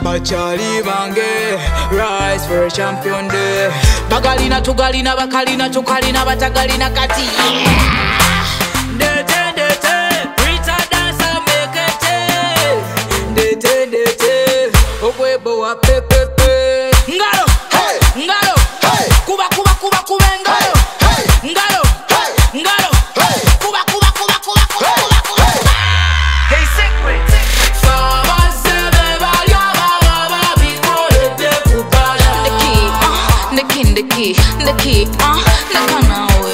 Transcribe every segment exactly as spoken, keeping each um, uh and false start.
Bachali bange, rise for a champion day. Bagalina tugalina bakalina tukalina batagalina kati. Dete dete, Rita dancer make it. Dete dete, okwebo wa pepepe. Ngalo, hey, ngalo, hey, kuba kuba kuba kuba ngalo, hey, ngalo, hey, ngalo, hey, kuba kuba kuba kuba kuba kuba. Hey secret. The key, the key, uh, the kanawe.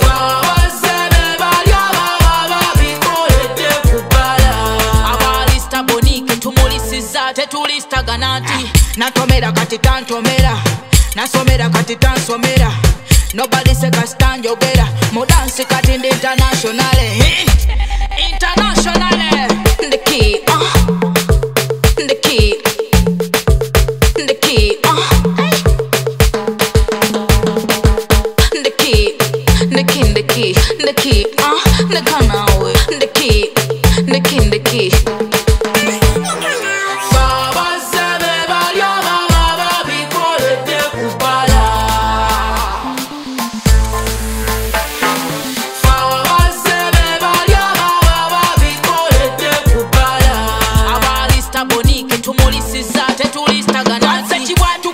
Abalista bonike tumulisiza tetulista ganati. Natomera kati tantomera, nasomera kati tansomera. Nobody say stand yogera, mo dance kati international. International. The key, uh, the key, the key, uh. The key, the key, the key, uh, the kanawe, the key, the key, the key. Baba sebe balya baba bikole te kupala. Baba sebe balya baba bikole te kupala. Abalista bonike tumulisiza tetulista ganati.